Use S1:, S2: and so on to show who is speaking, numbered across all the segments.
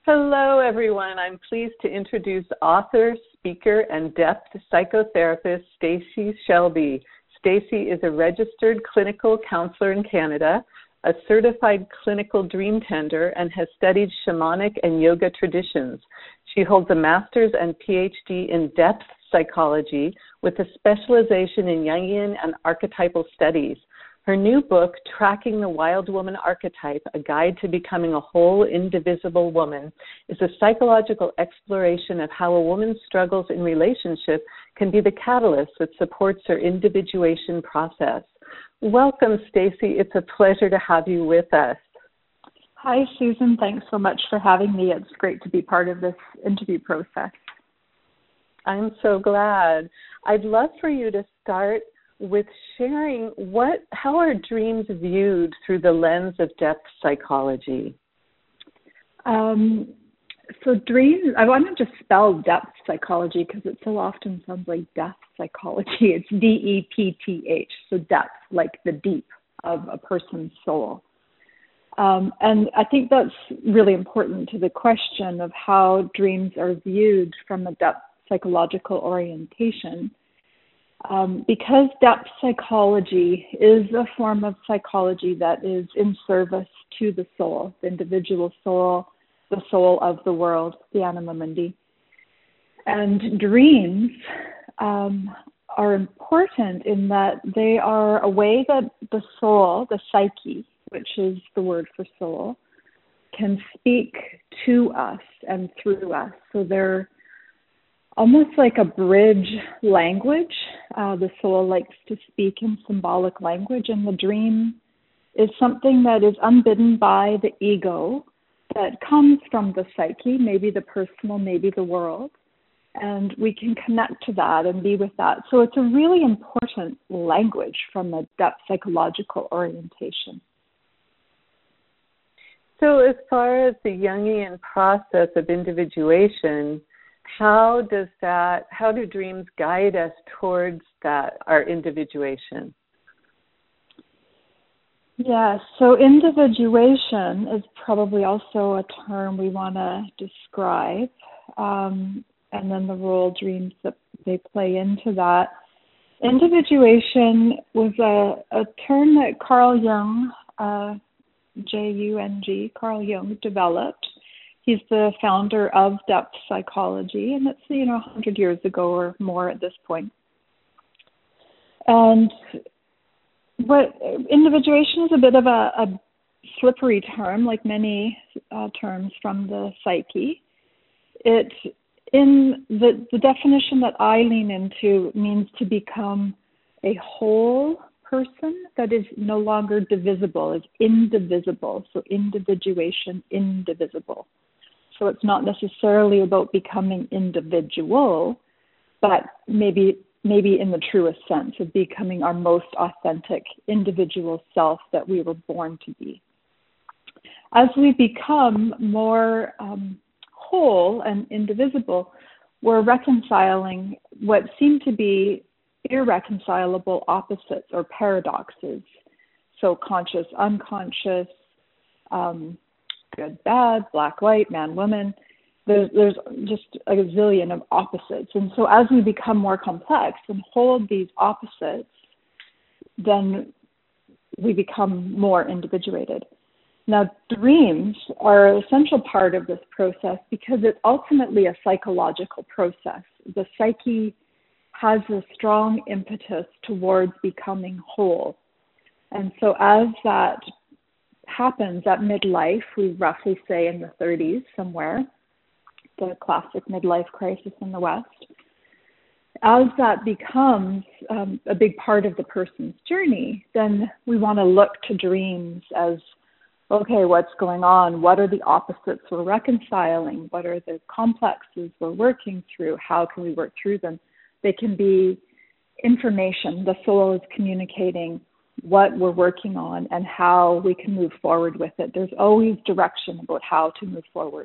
S1: Hello, everyone. I'm pleased to introduce author, speaker, and depth psychotherapist Stacy Shelby. Stacy is a registered clinical counselor in Canada, a certified clinical dream tender, and has studied shamanic and yoga traditions. She holds a master's and PhD in depth psychology with a specialization in Jungian and archetypal studies. Her new book, Tracking the Wild Woman Archetype, A Guide to Becoming a Whole, Indivisible Woman, is a psychological exploration of how a woman's struggles in relationship can be the catalyst that supports her individuation process. Welcome, Stacy. It's a pleasure to have you with us.
S2: Hi, Susan. Thanks so much for having me. It's great to be part of this interview process.
S1: I'm so glad. I'd love for you to start with sharing how are dreams viewed through the lens of depth psychology?
S2: So dreams, I want to just spell depth psychology because it so often sounds like death psychology. It's D-E-P-T-H, so depth, like the deep of a person's soul. And I think that's really important to the question of how dreams are viewed from a depth psychological orientation. Because depth psychology is a form of psychology that is in service to the soul, the individual soul, the soul of the world, the anima mundi. And dreams are important in that they are a way that the soul, the psyche, which is the word for soul, can speak to us and through us. So they're almost like a bridge language. The soul likes to speak in symbolic language, and the dream is something that is unbidden by the ego that comes from the psyche, maybe the personal, maybe the world, and we can connect to that and be with that. So it's a really important language from a depth psychological orientation.
S1: So as far as the Jungian process of individuation, how do dreams guide us towards that, our individuation?
S2: Yeah, so individuation is probably also a term we want to describe, and then the role dreams that they play into that. Individuation was a term that Carl Jung, J-U-N-G, Carl Jung developed. He's the founder of depth psychology, and it's 100 years ago or more at this point. And what individuation is a bit of a slippery term, like many terms from the psyche. It, in the definition that I lean into, means to become a whole person that is no longer divisible, is indivisible. So individuation, indivisible. So it's not necessarily about becoming individual, but maybe in the truest sense of becoming our most authentic individual self that we were born to be. As we become more whole and indivisible, we're reconciling what seem to be irreconcilable opposites or paradoxes. So conscious, unconscious, good, bad, black, white, man, woman. There's just a gazillion of opposites. And so as we become more complex and hold these opposites, then we become more individuated. Now, dreams are an essential part of this process because it's ultimately a psychological process. The psyche has a strong impetus towards becoming whole. And so as that happens at midlife, we roughly say in the 30s somewhere, the classic midlife crisis in the West, as that becomes a big part of the person's journey, then we want to look to dreams as, okay, what's going on? What are the opposites we're reconciling? What are the complexes we're working through? How can we work through them? They can be information. The soul is communicating what we're working on and how we can move forward with it. There's always direction about how to move forward.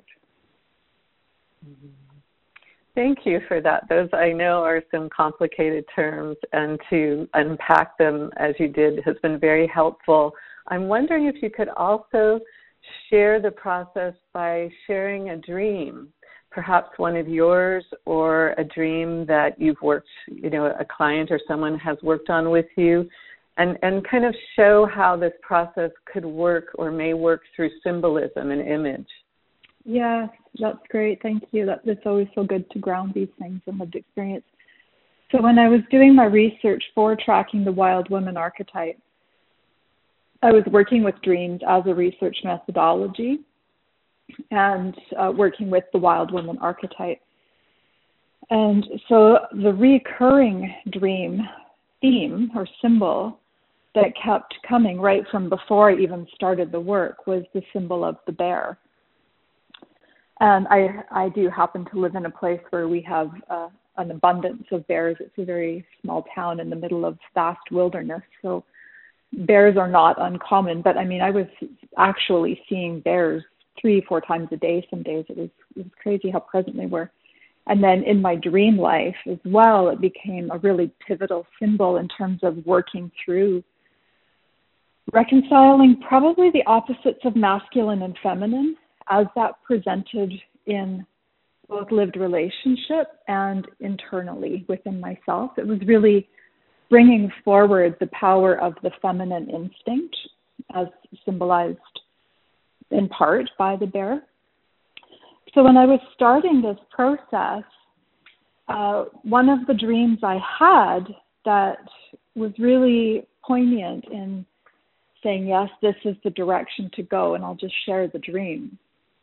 S1: Thank you for that. Those, I know, are some complicated terms, and to unpack them as you did has been very helpful. I'm wondering if you could also share the process by sharing a dream, perhaps one of yours or a dream that you've worked, a client or someone has worked on with you, and kind of show how this process could work or may work through symbolism and image.
S2: Yeah, that's great. Thank you. It's always so good to ground these things in lived experience. So when I was doing my research for tracking the wild woman archetype, I was working with dreams as a research methodology and working with the wild woman archetype. And so the recurring dream theme or symbol that kept coming right from before I even started the work was the symbol of the bear. And I do happen to live in a place where we have an abundance of bears. It's a very small town in the middle of vast wilderness. So bears are not uncommon. But I mean, I was actually seeing bears 3-4 times a day some days. It was crazy how present they were. And then in my dream life as well, it became a really pivotal symbol in terms of working through reconciling probably the opposites of masculine and feminine as that presented in both lived relationship and internally within myself. It was really bringing forward the power of the feminine instinct as symbolized in part by the bear. So when I was starting this process, one of the dreams I had that was really poignant in saying, yes, this is the direction to go, and I'll just share the dream.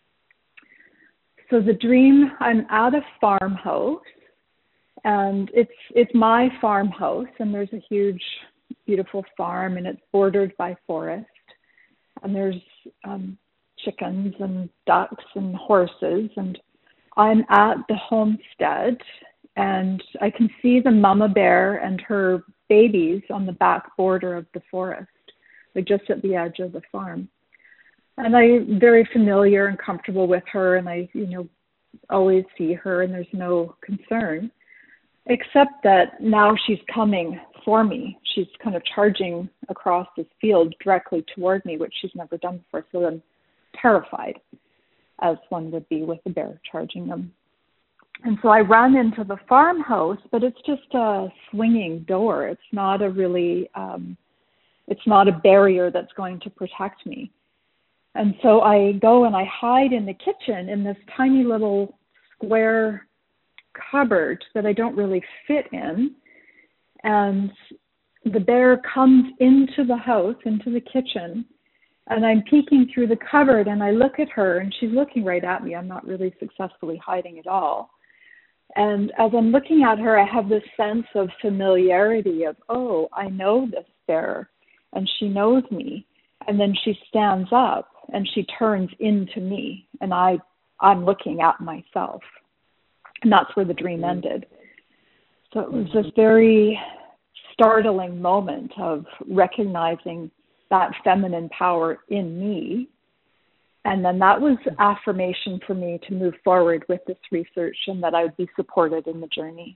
S2: So the dream, I'm at a farmhouse, and it's my farmhouse, and there's a huge, beautiful farm, and it's bordered by forest, and there's chickens and ducks and horses, and I'm at the homestead, and I can see the mama bear and her babies on the back border of the forest, like just at the edge of the farm. And I'm very familiar and comfortable with her, and I, always see her, and there's no concern, except that now she's coming for me. She's kind of charging across this field directly toward me, which she's never done before. So I'm terrified, as one would be with a bear charging them. And so I run into the farmhouse, but it's just a swinging door. It's not it's not a barrier that's going to protect me. And so I go and I hide in the kitchen in this tiny little square cupboard that I don't really fit in. And the bear comes into the house, into the kitchen, and I'm peeking through the cupboard, and I look at her, and she's looking right at me. I'm not really successfully hiding at all. And as I'm looking at her, I have this sense of familiarity of, oh, I know this bear, and she knows me. And then she stands up, and she turns into me, and I'm looking at myself. And that's where the dream ended. So it was this very startling moment of recognizing that feminine power in me. And then that was affirmation for me to move forward with this research and that I would be supported in the journey.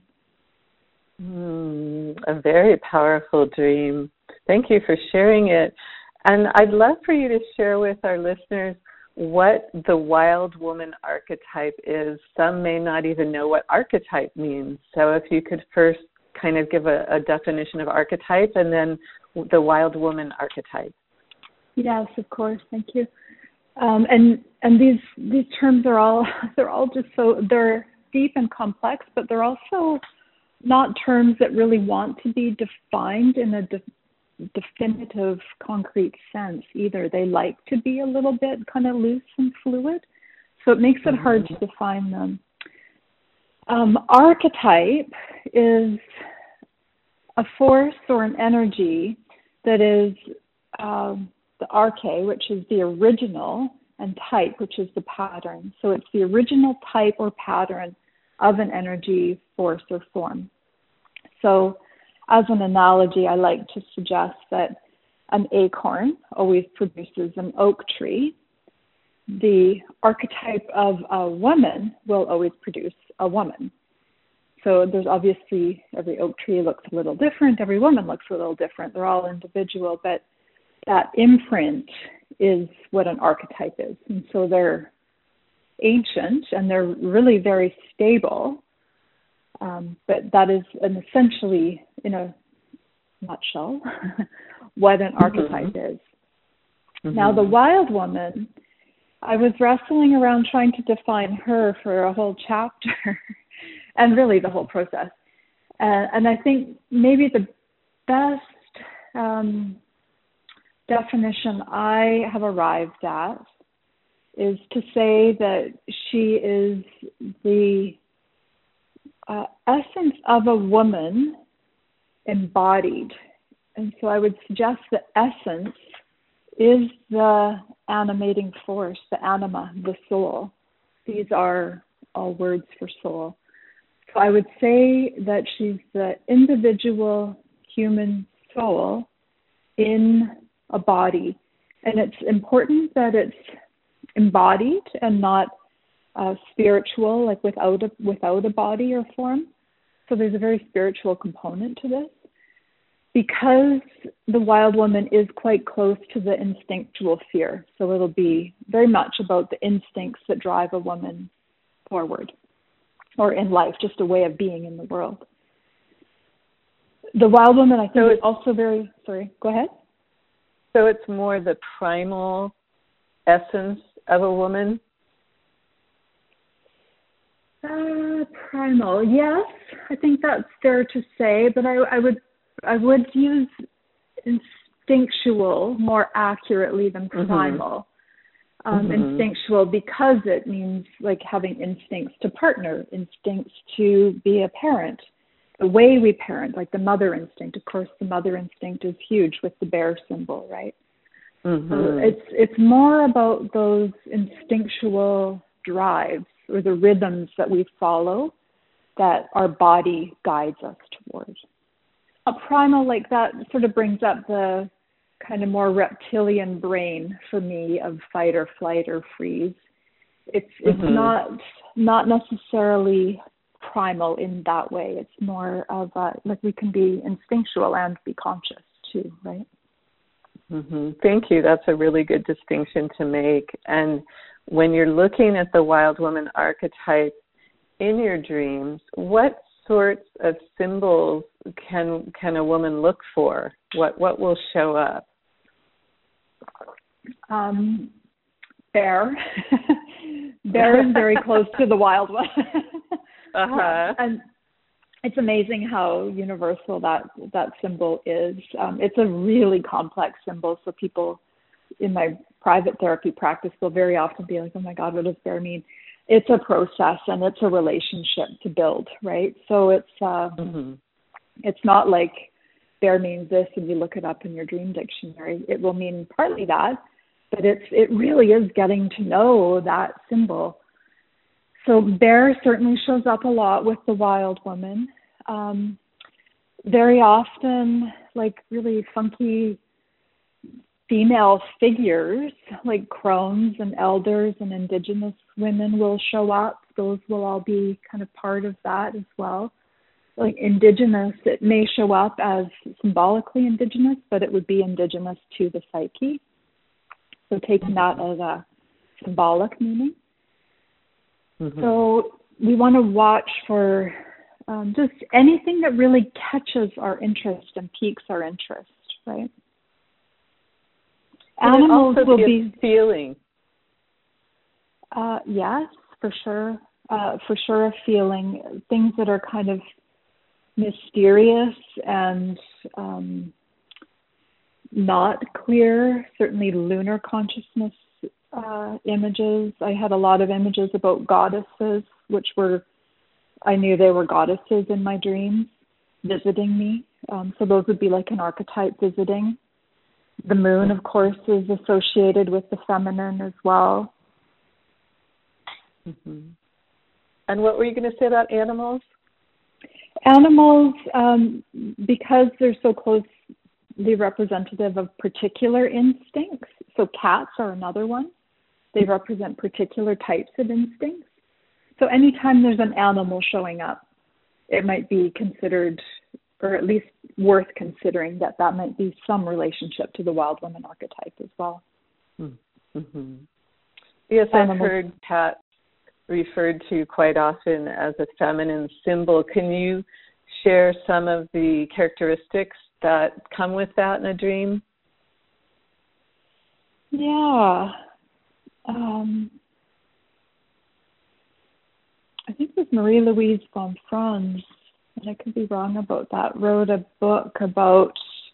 S1: A very powerful dream. Thank you for sharing it. And I'd love for you to share with our listeners what the wild woman archetype is. Some may not even know what archetype means. So if you could first kind of give a definition of archetype and then the wild woman archetype.
S2: Yes, of course. Thank you. And these terms they're all just so, they're deep and complex, but they're also not terms that really want to be defined in a definitive, concrete sense either. They like to be a little bit kind of loose and fluid, so it makes it hard to define them. Archetype is a force or an energy that is the arche, which is the original, and type, which is the pattern. So it's the original type or pattern of an energy, force, or form. So as an analogy, I like to suggest that an acorn always produces an oak tree. The archetype of a woman will always produce a woman. So there's obviously, every oak tree looks a little different, every woman looks a little different. They're all individual, but that imprint is what an archetype is. And so they're ancient and they're really very stable. But that is essentially, in a nutshell, what an archetype is. Now, the wild woman, I was wrestling around trying to define her for a whole chapter and really the whole process. And I think maybe the best definition I have arrived at is to say that she is the essence of a woman embodied. And so I would suggest that essence is the animating force, the anima, the soul. These are all words for soul. So I would say that she's the individual human soul in a body. And it's important that it's embodied and not spiritual, like without a body or form. So there's a very spiritual component to this, because the wild woman is quite close to the instinctual sphere. So it'll be very much about the instincts that drive a woman forward or in life, just a way of being in the world. The wild woman, I think, is also very, sorry, go ahead.
S1: So it's more the primal essence of a woman?
S2: Primal, yes, I think that's fair to say, but I would use instinctual more accurately than primal. Instinctual because it means like having instincts to partner, instincts to be a parent, the way we parent, like the mother instinct. Of course, the mother instinct is huge with the bear symbol, right? So it's more about those instinctual drives or the rhythms that we follow that our body guides us towards. A primal like that sort of brings up the kind of more reptilian brain for me of fight or flight or freeze. It's not necessarily primal in that way. It's more of like we can be instinctual and be conscious too, right?
S1: Thank you. That's a really good distinction to make. And when you're looking at the wild woman archetype in your dreams, what sorts of symbols can a woman look for? What will show up?
S2: Bear. Bear is very close to the wild one. And it's amazing how universal that symbol is. It's a really complex symbol, so people in my private therapy practice will very often be like, oh my God, what does bear mean? It's a process and it's a relationship to build, right? So it's not like bear means this and you look it up in your dream dictionary. It will mean partly that, but it really is getting to know that symbol. So bear certainly shows up a lot with the wild woman. Very often, like really funky female figures, like crones and elders and indigenous women will show up. Those will all be kind of part of that as well. Like indigenous, it may show up as symbolically indigenous, but it would be indigenous to the psyche. So taking that as a symbolic meaning. So we want to watch for just anything that really catches our interest and piques our interest, right? Animals will be
S1: a feeling.
S2: Yes, for sure. For sure, a feeling. Things that are kind of mysterious and not clear. Certainly, lunar consciousness images. I had a lot of images about goddesses, which I knew they were goddesses in my dreams visiting me. So those would be like an archetype visiting. The moon, of course, is associated with the feminine as well.
S1: And what were you going to say about animals?
S2: Animals, because they're so closely representative of particular instincts. So cats are another one. They represent particular types of instincts. So anytime there's an animal showing up, it might be considered, or at least worth considering, that might be some relationship to the wild woman archetype as well.
S1: Mm-hmm. Yes, I've heard cat referred to quite often as a feminine symbol. Can you share some of the characteristics that come with that in a dream?
S2: Yeah. I think it was Marie-Louise von Franz, and I could be wrong about that, wrote a book about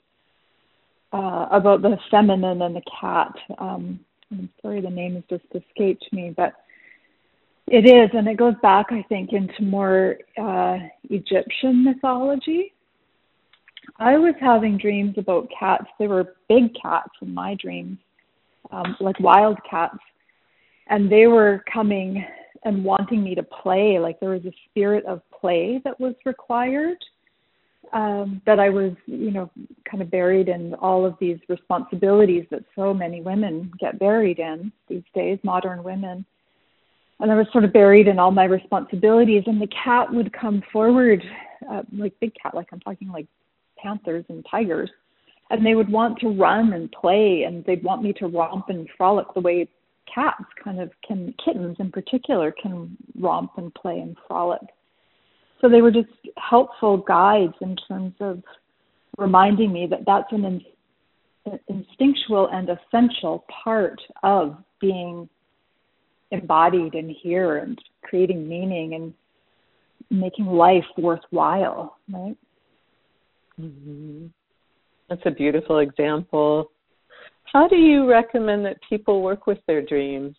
S2: the feminine and the cat. I'm sorry, the name has just escaped me, but it is, and it goes back, I think, into more Egyptian mythology. I was having dreams about cats. They were big cats in my dreams, like wild cats, and they were coming and wanting me to play. Like there was a spirit of play that was required, that I was, kind of buried in all of these responsibilities that so many women get buried in these days, modern women. And I was sort of buried in all my responsibilities, and the cat would come forward, like big cat, like I'm talking like panthers and tigers, and they would want to run and play, and they'd want me to romp and frolic the way cats kittens in particular can romp and play and frolic. So they were just helpful guides in terms of reminding me that that's an instinctual and essential part of being embodied in here and creating meaning and making life worthwhile, right?
S1: Mm-hmm. That's a beautiful example. How do you recommend that people work with their dreams?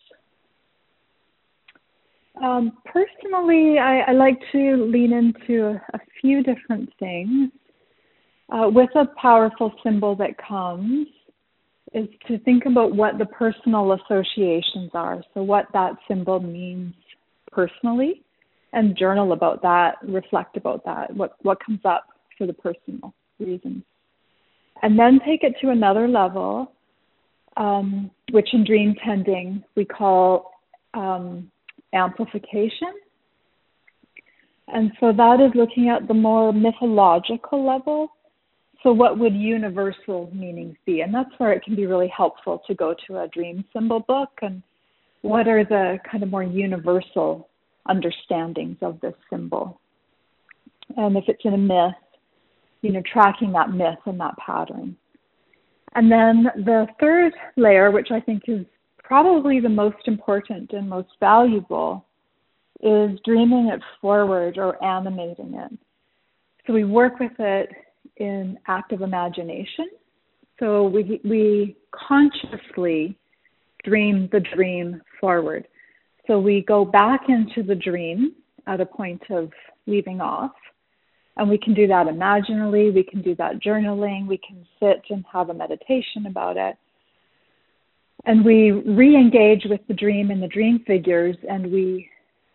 S2: Personally, I like to lean into a few different things. With a powerful symbol that comes is to think about what the personal associations are, so what that symbol means personally, and journal about that, reflect about that, what comes up for the personal reasons. And then take it to another level, which in dream tending we call amplification. And so that is looking at the more mythological level. So what would universal meanings be? And that's where it can be really helpful to go to a dream symbol book and what are the kind of more universal understandings of this symbol. And if it's in a myth, tracking that myth and that pattern. And then the third layer, which I think is probably the most important and most valuable, is dreaming it forward or animating it. So we work with it in active imagination. So we consciously dream the dream forward. So we go back into the dream at a point of leaving off. And we can do that imaginally, we can do that journaling, we can sit and have a meditation about it. And we re-engage with the dream and the dream figures, and we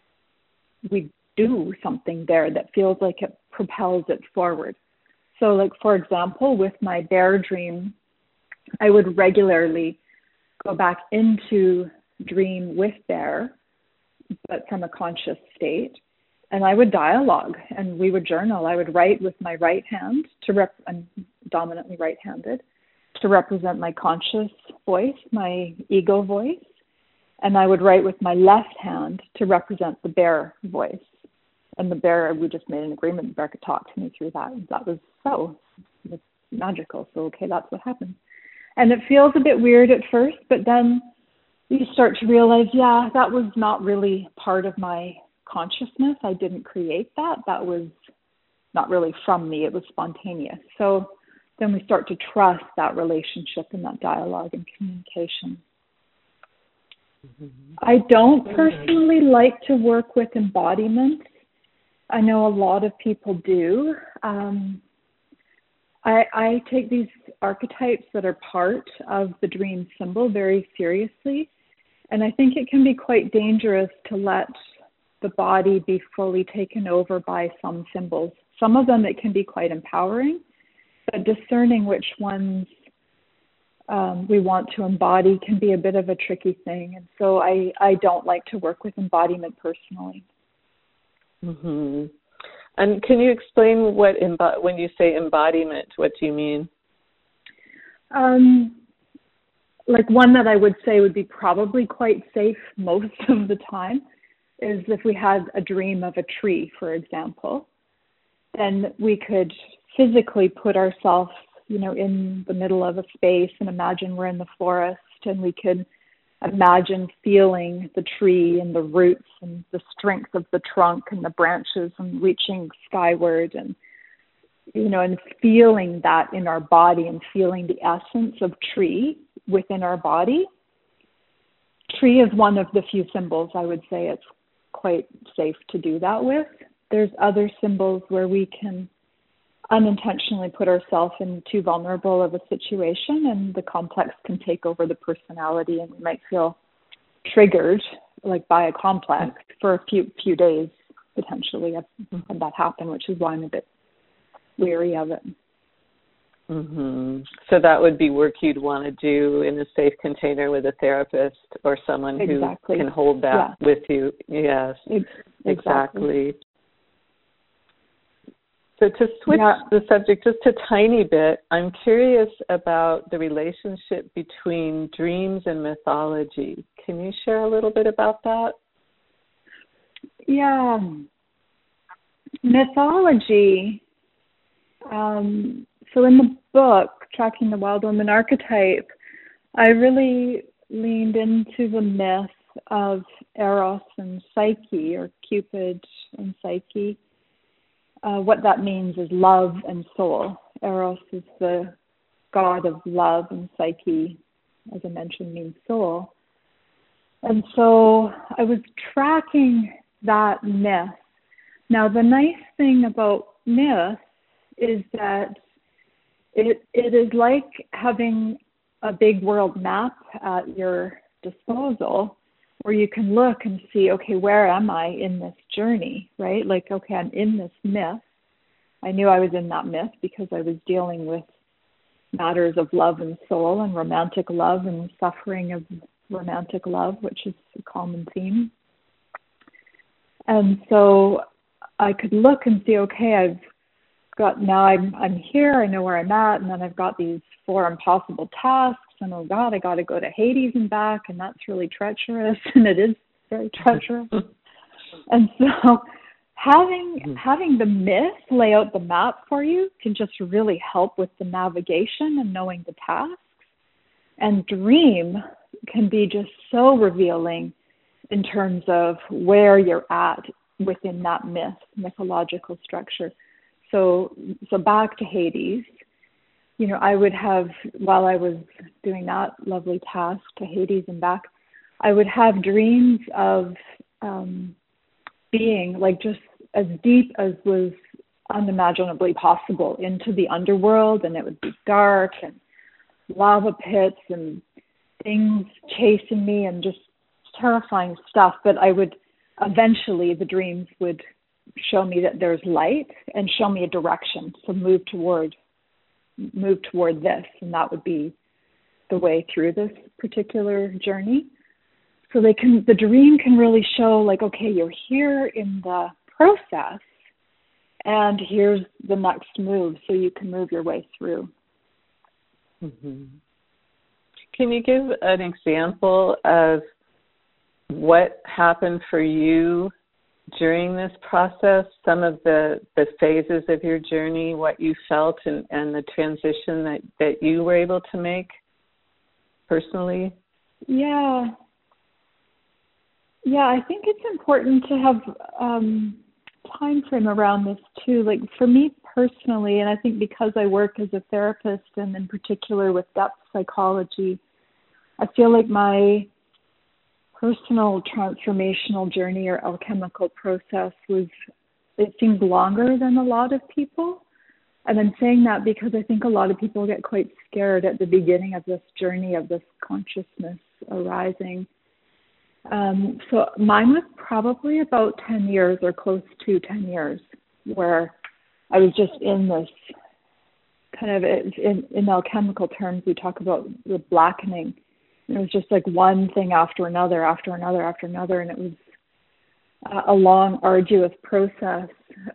S2: do something there that feels like it propels it forward. So like, for example, with my bear dream, I would regularly go back into dream with bear, but from a conscious state. And I would dialogue and we would journal. I would write with my right hand I'm dominantly right-handed, to represent my conscious voice, my ego voice. And I would write with my left hand to represent the bear voice. And the bear, we just made an agreement, the bear could talk to me through that. And that was it's magical. So, okay, that's what happened. And it feels a bit weird at first, but then you start to realize, that was not really part of my consciousness. I didn't create that. That was not really from me. It was spontaneous. So then we start to trust that relationship and that dialogue and communication. Mm-hmm. I don't personally like to work with embodiment. I know a lot of people do. I take these archetypes that are part of the dream symbol very seriously. And I think it can be quite dangerous to let the body be fully taken over by some symbols. Some of them, it can be quite empowering, but discerning which ones we want to embody can be a bit of a tricky thing. And so I don't like to work with embodiment personally.
S1: Mm-hmm. And can you explain when you say embodiment, what do you mean?
S2: like one that I would say would be probably quite safe most of the time is if we had a dream of a tree, for example, then we could physically put ourselves, in the middle of a space and imagine we're in the forest, and we could imagine feeling the tree and the roots and the strength of the trunk and the branches and reaching skyward, and and feeling that in our body and feeling the essence of tree within our body. Tree is one of the few symbols I would say it's quite safe to do that with. There's other symbols where we can unintentionally put ourselves in too vulnerable of a situation, and the complex can take over the personality, and we might feel triggered like by a complex for a few days potentially. I've had that happen, which is why I'm a bit weary of it.
S1: Mm-hmm. So that would be work you'd want to do in a safe container with a therapist or someone who can hold that with you. Yes, exactly. So to switch the subject just a tiny bit, I'm curious about the relationship between dreams and mythology. Can you share a little bit about that?
S2: Yeah. Mythology. So in the book, Tracking the Wild Woman Archetype, I really leaned into the myth of Eros and Psyche, or Cupid and Psyche. What that means is love and soul. Eros is the god of love, and Psyche, as I mentioned, means soul. And so I was tracking that myth. Now, the nice thing about myth is that it is like having a big world map at your disposal, where you can look and see, okay, where am I in this journey, right? Like, okay, I'm in this myth. I knew I was in that myth because I was dealing with matters of love and soul and romantic love and suffering of romantic love, which is a common theme. And so I could look and see, okay, I'm here, I know where I'm at, and then I've got these 4 impossible tasks, and oh God, I got to go to Hades and back, and that's really treacherous, and it is very treacherous. And so having the myth lay out the map for you can just really help with the navigation and knowing the tasks. And dream can be just so revealing in terms of where you're at within that mythological structure. So back to Hades, I would have, while I was doing that lovely task to Hades and back, I would have dreams of being like just as deep as was unimaginably possible into the underworld, and it would be dark and lava pits and things chasing me and just terrifying stuff. But I would eventually, the dreams would show me that there's light and show me a direction. So move toward this, and that would be the way through this particular journey. So the dream can really show like, okay, you're here in the process, and here's the next move, so you can move your way through.
S1: Mm-hmm. Can you give an example of what happened for you during this process, some of the phases of your journey, what you felt and the transition that you were able to make personally?
S2: Yeah, I think it's important to have time frame around this too. Like for me personally, and I think because I work as a therapist and in particular with depth psychology, I feel like my personal transformational journey or alchemical process it seems longer than a lot of people. And I'm saying that because I think a lot of people get quite scared at the beginning of this journey of this consciousness arising. So mine was probably about 10 years or close to 10 years where I was just in this kind of, in alchemical terms, we talk about the blackening. And it was just like one thing after another, after another, after another. And it was a long, arduous process.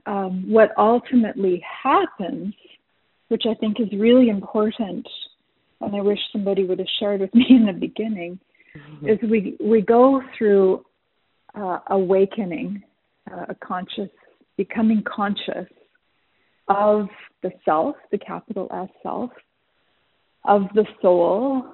S2: What ultimately happens, which I think is really important and I wish somebody would have shared with me in the beginning, is we go through awakening, becoming conscious of the self, the capital S self, of the soul,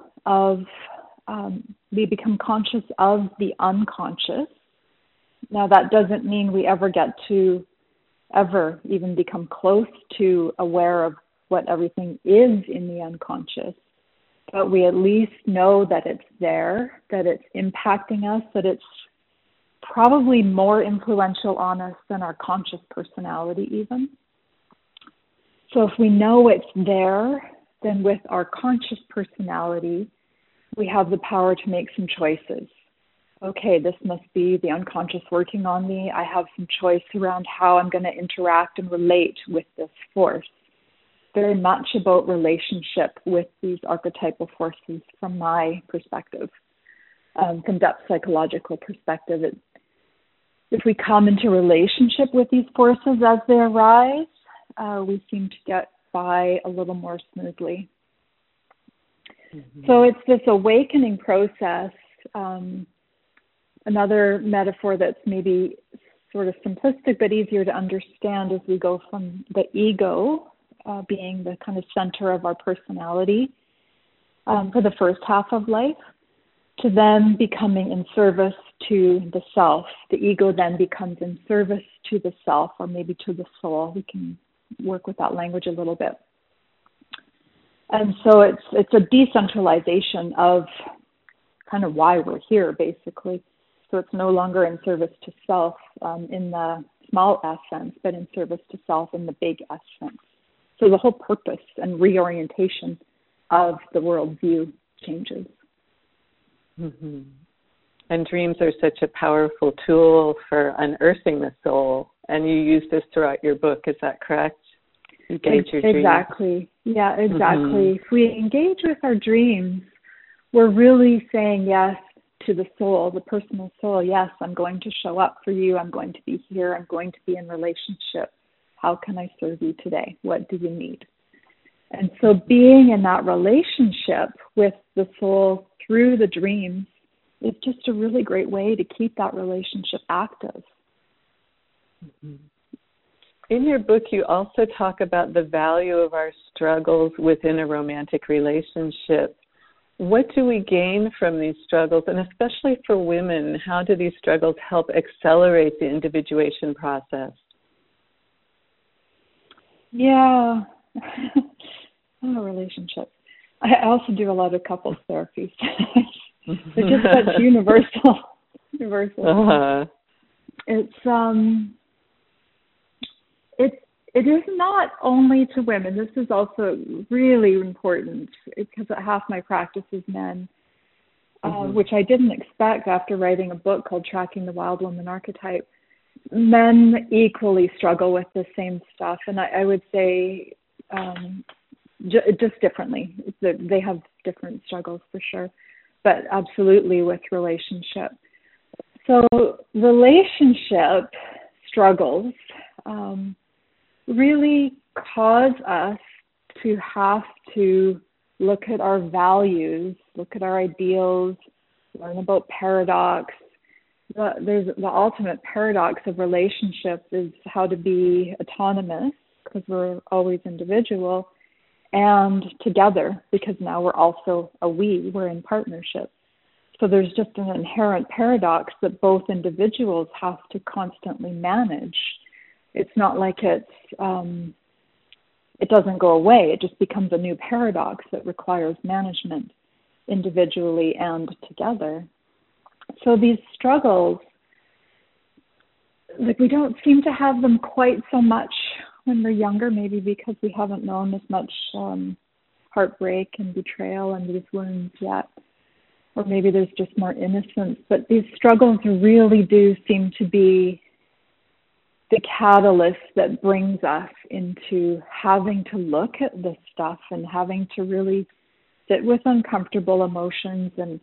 S2: we become conscious of the unconscious. Now that doesn't mean we ever get to ever even become close to aware of what everything is in the unconscious, but we at least know that it's there, that it's impacting us, that it's probably more influential on us than our conscious personality even. So if we know it's there, then with our conscious personality, we have the power to make some choices. Okay, this must be the unconscious working on me. I have some choice around how I'm going to interact and relate with this force. Very much about relationship with these archetypal forces from my perspective, from depth psychological perspective. If we come into relationship with these forces as they arise, we seem to get by a little more smoothly. So it's this awakening process. Another metaphor that's maybe sort of simplistic but easier to understand is we go from the ego being the kind of center of our personality for the first half of life, to then becoming in service to the self. The ego then becomes in service to the self, or maybe to the soul. We can work with that language a little bit. And so it's a decentralization of kind of why we're here, basically. So it's no longer in service to self in the small s sense, but in service to self in the big S sense. So the whole purpose and reorientation of the worldview changes.
S1: Mm-hmm. And dreams are such a powerful tool for unearthing the soul. And you use this throughout your book, is that correct? Engage your dreams.
S2: Exactly. Yeah, exactly. If we engage with our dreams, we're really saying yes to the soul, the personal soul. Yes, I'm going to show up for you. I'm going to be here. I'm going to be in relationship. How can I serve you today? What do you need? And so being in that relationship with the soul through the dreams is just a really great way to keep that relationship active.
S1: In your book, you also talk about the value of our struggles within a romantic relationship. What do we gain from these struggles? And especially for women, how do these struggles help accelerate the individuation process?
S2: Yeah. Relationships. I also do a lot of couples therapy. They're just such universal.
S1: Uh-huh.
S2: It is not only to women. This is also really important because half my practice is men, which I didn't expect after writing a book called Tracking the Wild Woman Archetype. Men equally struggle with the same stuff, and I would say just differently. They have different struggles for sure, but absolutely with relationship. So relationship struggles really cause us to have to look at our values, look at our ideals, learn about paradox. The ultimate paradox of relationships is how to be autonomous, because we're always individual, and together, because now we're also we're in partnership. So there's just an inherent paradox that both individuals have to constantly manage. It's not like it doesn't go away. It just becomes a new paradox that requires management individually and together. So these struggles, we don't seem to have them quite so much when we're younger, maybe because we haven't known as much heartbreak and betrayal and these wounds yet. Or maybe there's just more innocence. But these struggles really do seem to be the catalyst that brings us into having to look at this stuff and having to really sit with uncomfortable emotions and,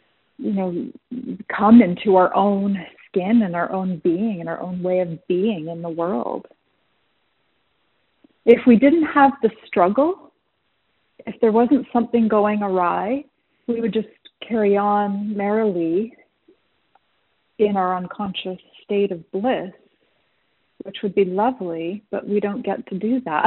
S2: come into our own skin and our own being and our own way of being in the world. If we didn't have the struggle, if there wasn't something going awry, we would just carry on merrily in our unconscious state of bliss, which would be lovely, but we don't get to do that.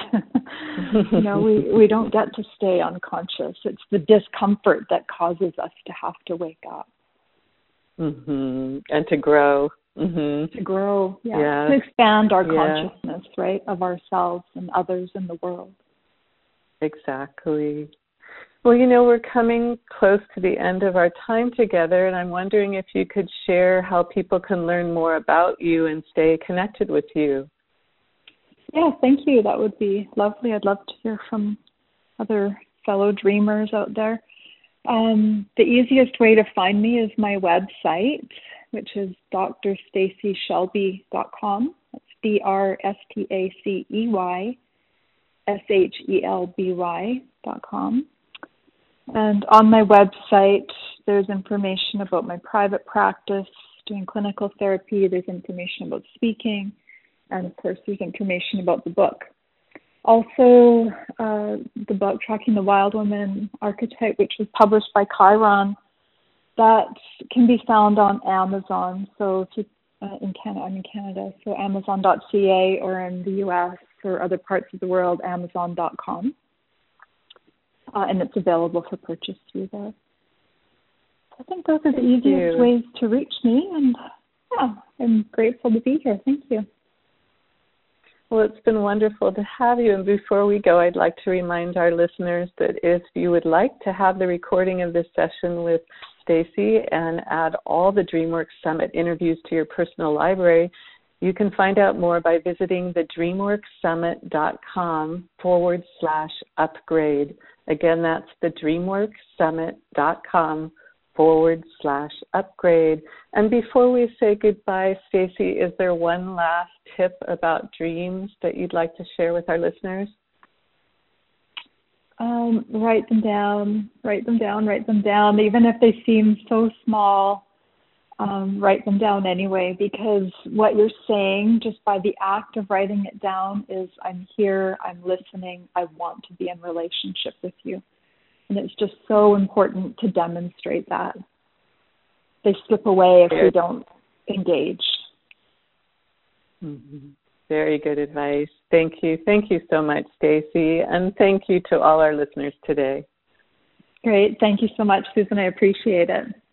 S2: We don't get to stay unconscious. It's the discomfort that causes us to have to wake up.
S1: Mm-hmm. And to grow.
S2: Mm-hmm. To grow,
S1: yeah.
S2: To expand our consciousness, right, of ourselves and others in the world.
S1: Exactly. Well, we're coming close to the end of our time together, and I'm wondering if you could share how people can learn more about you and stay connected with you.
S2: Yeah, thank you. That would be lovely. I'd love to hear from other fellow dreamers out there. The easiest way to find me is my website, which is drstacyshelby.com. That's drstacyshelby.com. And on my website, there's information about my private practice, doing clinical therapy. There's information about speaking. And, of course, there's information about the book. Also, the book, Tracking the Wild Woman Archetype, which was published by Chiron, that can be found on Amazon. So if you, I'm in Canada, so Amazon.ca, or in the U.S. or other parts of the world, Amazon.com. And it's available for purchase through there. I think those are the easiest ways to reach me, and I'm grateful to be here. Thank you.
S1: Well, it's been wonderful to have you. And before we go, I'd like to remind our listeners that if you would like to have the recording of this session with Stacey and add all the DreamWorks Summit interviews to your personal library, you can find out more by visiting the dreamworksummit.com/upgrade. Again, that's the dreamworksummit.com/upgrade. And before we say goodbye, Stacey, is there one last tip about dreams that you'd like to share with our listeners?
S2: Write them down. Even if they seem so small, write them down anyway, because what you're saying just by the act of writing it down is, I'm here, I'm listening, I want to be in relationship with you. And it's just so important to demonstrate that. They slip away if we don't engage.
S1: Mm-hmm. Very good advice. Thank you. Thank you so much, Stacey. And thank you to all our listeners today.
S2: Great. Thank you so much, Susan. I appreciate it.